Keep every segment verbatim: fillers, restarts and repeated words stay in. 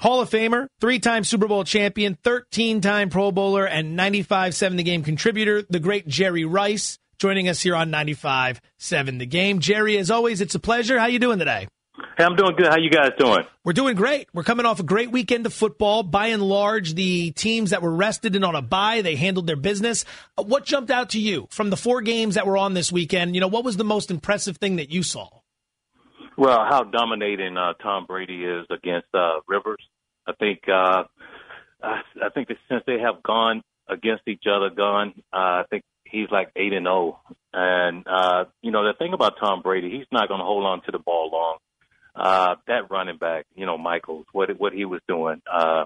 Hall of Famer, three-time Super Bowl champion, thirteen-time Pro Bowler, and ninety-five seven The Game contributor, the great Jerry Rice, joining us here on ninety-five seven The Game. Jerry, as always, it's a pleasure. How you doing today? Hey, I'm doing good. How you guys doing? We're doing great. We're coming off a great weekend of football. By and large, the teams that were rested and on a bye, they handled their business. Uh, what jumped out to you from the four games that were on this weekend? You know, what was the most impressive thing that you saw? Well, how dominating uh, Tom Brady is against uh, Rivers. I think uh, I, I think that since they have gone against each other, gone, uh, I think he's like eight and zero. And uh, you know, the thing about Tom Brady, he's not going to hold on to the ball long. Uh, that running back, you know, Michaels, what what he was doing, uh,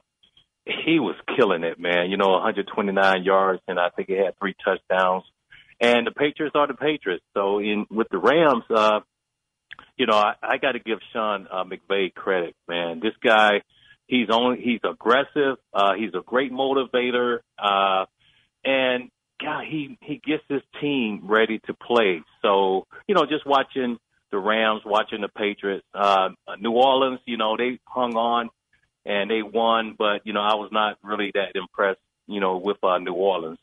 he was killing it, man. You know, one hundred twenty-nine yards, and I think he had three touchdowns. And the Patriots are the Patriots. So in with the Rams. Uh, You know, I, I got to give Sean uh, McVay credit, man. This guy, he's only he's aggressive. Uh, he's a great motivator, uh, and God, he he gets his team ready to play. So you know, just watching the Rams, watching the Patriots, uh, New Orleans, you know, they hung on and they won, but you know, I was not really that impressed, you know, with uh, New Orleans.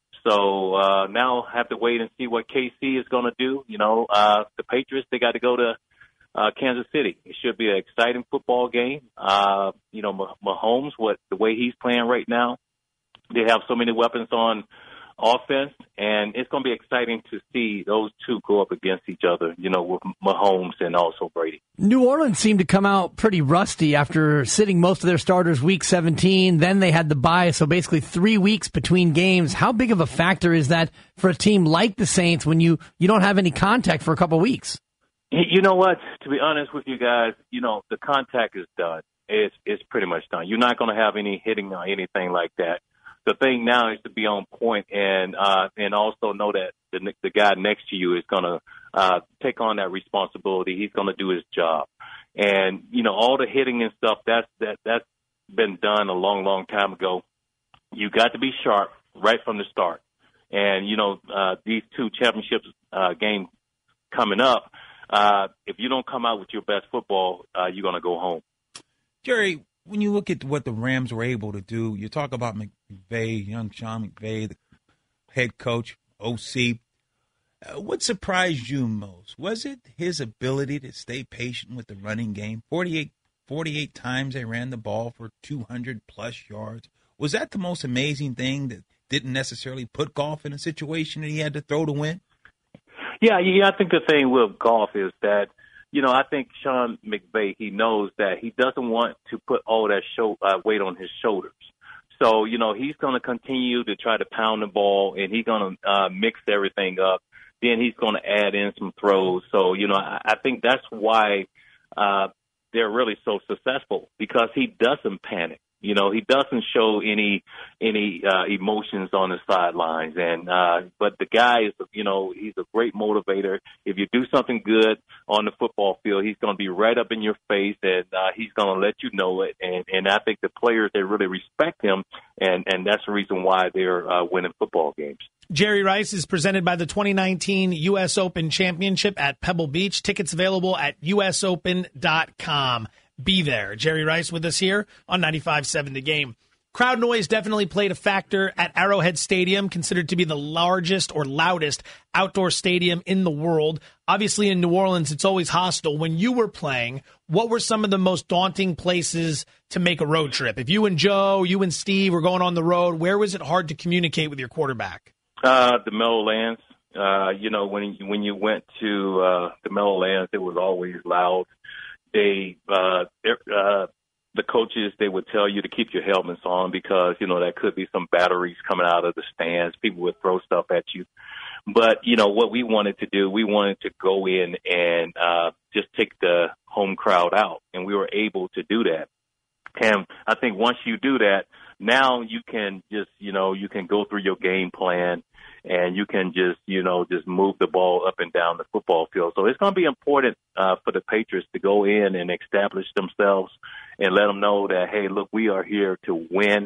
So uh, now I have to wait and see what K C is going to do. You know, uh, the Patriots, they got to go to uh, Kansas City. It should be an exciting football game. Uh, you know, Mahomes, what the way he's playing right now, they have so many weapons on offense, and it's going to be exciting to see those two go up against each other, you know, with Mahomes and also Brady. New Orleans seemed to come out pretty rusty after sitting most of their starters week seventeen. Then they had the bye, so basically three weeks between games. How big of a factor is that for a team like the Saints when you, you don't have any contact for a couple weeks? You know what? To be honest with you guys, you know, the contact is done. It's, it's pretty much done. You're not going to have any hitting or anything like that. The thing now is to be on point and uh, and also know that the, the guy next to you is going to uh, take on that responsibility. He's going to do his job, and you know all the hitting and stuff. That's that that's been done a long, long time ago. You got to be sharp right from the start, and you know uh, these two championships uh, games coming up. Uh, if you don't come out with your best football, uh, you're going to go home. Jerry, when you look at what the Rams were able to do, you talk about McVay, young Sean McVay, the head coach, O C. Uh, what surprised you most? Was it his ability to stay patient with the running game? forty-eight, forty-eight times they ran the ball for two hundred plus yards. Was that the most amazing thing that didn't necessarily put Goff in a situation that he had to throw to win? Yeah, yeah. I think the thing with Goff is that, you know, I think Sean McVay, he knows that he doesn't want to put all that show, uh, weight on his shoulders. So, you know, he's going to continue to try to pound the ball, and he's going to uh, mix everything up. Then he's going to add in some throws. So, you know, I, I think that's why uh, they're really so successful, because he doesn't panic. You know, he doesn't show any any uh, emotions on the sidelines, and uh, but the guy is, you know, he's a great motivator. If you do something good on the football field, he's going to be right up in your face, and uh, he's going to let you know it. And, and I think the players, they really respect him, and, and that's the reason why they're uh, winning football games. Jerry Rice is presented by the twenty nineteen U S Open Championship at Pebble Beach. Tickets available at U S open dot com. Be there. Jerry Rice with us here on ninety-five seven The Game. Crowd noise definitely played a factor at Arrowhead Stadium, considered to be the largest or loudest outdoor stadium in the world. Obviously, in New Orleans, it's always hostile. When you were playing, what were some of the most daunting places to make a road trip? If you and Joe, you and Steve were going on the road, where was it hard to communicate with your quarterback? Uh, the Meadowlands. Uh, you know, when when you went to uh, the Meadowlands, it was always loud. They, uh, uh, the coaches, they would tell you to keep your helmets on because, you know, there could be some batteries coming out of the stands. People would throw stuff at you. But, you know, what we wanted to do, we wanted to go in and uh, just take the home crowd out, and we were able to do that. And I think once you do that, now you can just, you know, you can go through your game plan, and you can just, you know, just move the ball up and down the football field. So it's going to be important uh, for the Patriots to go in and establish themselves and let them know that, hey, look, we are here to win,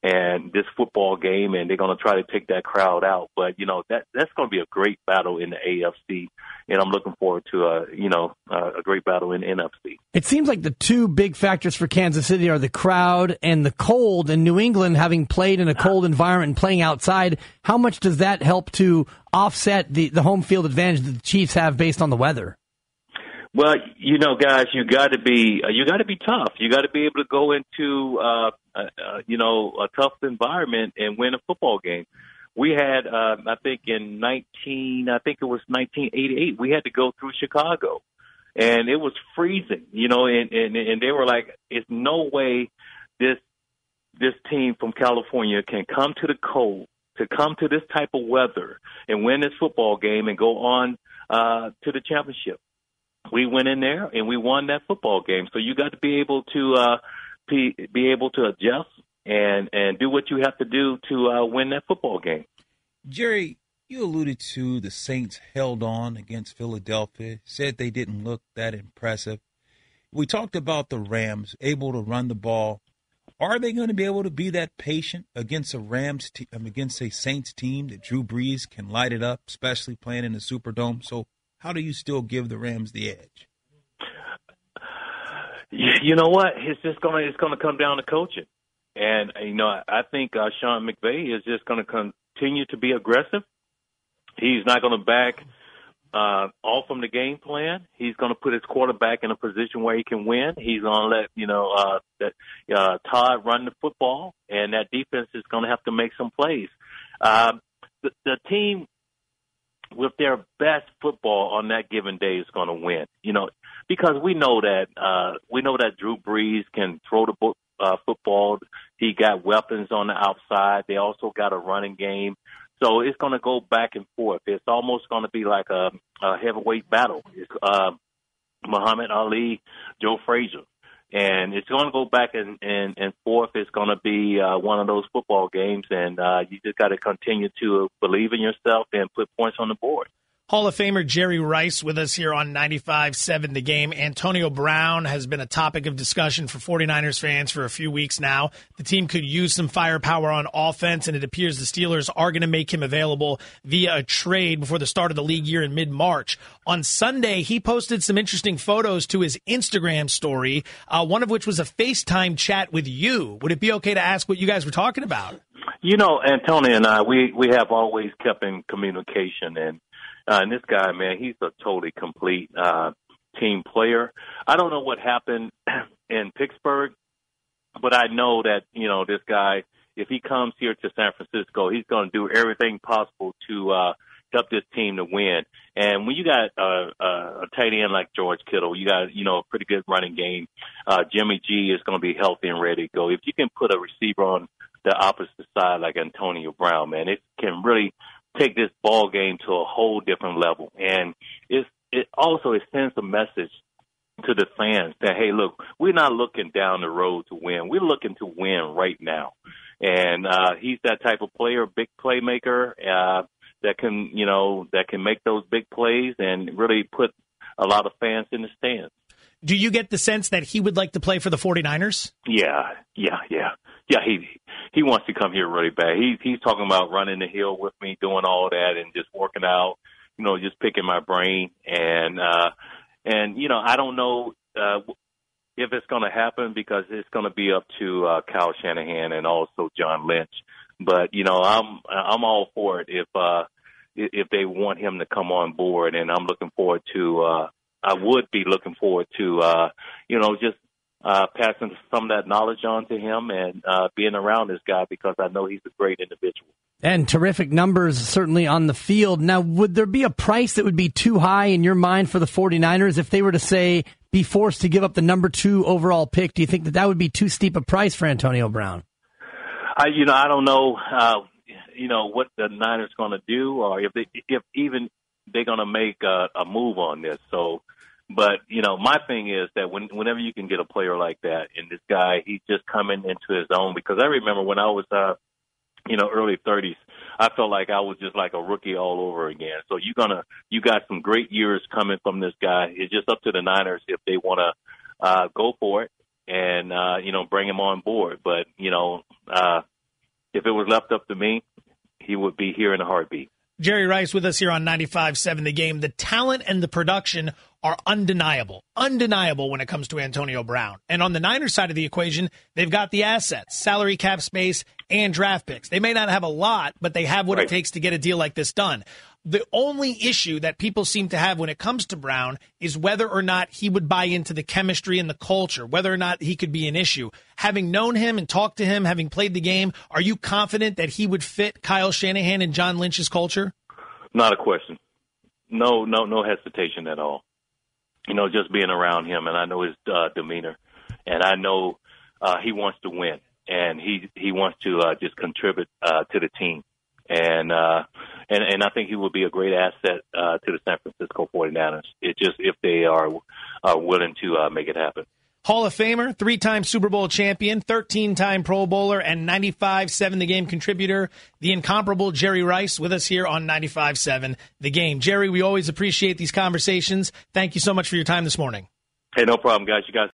and this football game, and they're going to try to take that crowd out. But, you know, that that's going to be a great battle in the A F C, and I'm looking forward to, a, you know, uh, a great battle in the N F C. It seems like the two big factors for Kansas City are the crowd and the cold, and New England having played in a cold environment and playing outside. How much does that help to offset the, the home field advantage that the Chiefs have based on the weather? Well, you know, guys, you got to be uh, you got to be tough. You got to be able to go into uh, uh, uh, you know a tough environment and win a football game. We had, uh, I think, in nineteen, I think it was nineteen eighty-eight. We had to go through Chicago, and it was freezing. You know, and and, and they were like, "It's no way this this team from California can come to the cold, to come to this type of weather and win this football game and go on uh, to the championship." We went in there and we won that football game. So you got to be able to uh, be, be able to adjust and, and do what you have to do to uh, win that football game. Jerry, you alluded to the Saints held on against Philadelphia, said they didn't look that impressive. We talked about the Rams able to run the ball. Are they going to be able to be that patient against a Rams te- against a Saints team that Drew Brees can light it up, especially playing in the Superdome? So how do you still give the Rams the edge? You know what? It's just going to it's going to come down to coaching, and you know I think uh, Sean McVay is just going to continue to be aggressive. He's not going to back uh, off from the game plan. He's going to put his quarterback in a position where he can win. He's going to let you know uh, that uh, Todd run the football, and that defense is going to have to make some plays. Uh, the, the team with their best football on that given day is going to win, you know, because we know that uh, we know that Drew Brees can throw the bo- uh, football. He got weapons on the outside. They also got a running game. So it's going to go back and forth. It's almost going to be like a, a heavyweight battle. It's uh, Muhammad Ali, Joe Frazier. And it's going to go back and, and, and forth. It's going to be uh, one of those football games, and uh, you just got to continue to believe in yourself and put points on the board. Hall of Famer Jerry Rice with us here on ninety-five seven The Game. Antonio Brown has been a topic of discussion for 49ers fans for a few weeks now. The team could use some firepower on offense, and it appears the Steelers are going to make him available via a trade before the start of the league year in mid-March. On Sunday, he posted some interesting photos to his Instagram story, uh, one of which was a FaceTime chat with you. Would it be okay to ask what you guys were talking about? You know, Antonio and I, we, we have always kept in communication, and Uh, and this guy, man, he's a totally complete uh, team player. I don't know what happened in Pittsburgh, but I know that, you know, this guy, if he comes here to San Francisco, he's going to do everything possible to uh, help this team to win. And when you got uh, uh, a tight end like George Kittle, you got, you know, a pretty good running game. Uh, Jimmy G is going to be healthy and ready to go. If you can put a receiver on the opposite side like Antonio Brown, man, it can really take this ball game to a whole different level. And it's, it also it sends a message to the fans that, hey, look, we're not looking down the road to win. We're looking to win right now. And uh, he's that type of player, big playmaker uh, that can, you know, that can make those big plays and really put a lot of fans in the stands. Do you get the sense that he would like to play for the 49ers? Yeah, yeah, yeah. Yeah, he he wants to come here really bad. He, he's talking about running the hill with me, doing all that, and just working out, you know, just picking my brain. And, uh, and you know, I don't know uh, if it's going to happen because it's going to be up to uh, Kyle Shanahan and also John Lynch. But, you know, I'm I'm all for it if uh, if they want him to come on board, and I'm looking forward to uh, – I would be looking forward to, uh, you know, just uh, passing some of that knowledge on to him and uh, being around this guy because I know he's a great individual. And terrific numbers certainly on the field. Now, would there be a price that would be too high in your mind for the 49ers if they were to, say, be forced to give up the number two overall pick? Do you think that that would be too steep a price for Antonio Brown? I, you know, I don't know, uh, you know, what the Niners going to do or if they, if even they're going to make a, a move on this. So, but, you know, my thing is that when, whenever you can get a player like that, and this guy, he's just coming into his own, because I remember when I was, uh, you know, early thirties, I felt like I was just like a rookie all over again. So you're going to, you got some great years coming from this guy. It's just up to the Niners if they want to uh, go for it and, uh, you know, bring him on board. But, you know, uh, if it was left up to me, he would be here in a heartbeat. Jerry Rice with us here on ninety-five seven The Game. The talent and the production are undeniable, undeniable when it comes to Antonio Brown. And on the Niners side of the equation, they've got the assets, salary cap space, and draft picks. They may not have a lot, but they have what Right. it takes to get a deal like this done. The only issue that people seem to have when it comes to Brown is whether or not he would buy into the chemistry and the culture, whether or not he could be an issue. Having known him and talked to him, having played the game, are you confident that he would fit Kyle Shanahan and John Lynch's culture? Not a question. No, no, no hesitation at all. You know, just being around him, and I know his uh, demeanor, and I know uh, he wants to win, and he he wants to uh, just contribute uh, to the team. And, uh, and and I think he would be a great asset uh, to the San Francisco forty-niners. It just if they are are willing to uh, make it happen. Hall of Famer, three-time Super Bowl champion, thirteen-time Pro Bowler, and ninety-five seven The Game contributor, the incomparable Jerry Rice, with us here on ninety-five seven The Game. Jerry, we always appreciate these conversations. Thank you so much for your time this morning. Hey, no problem, guys. You guys.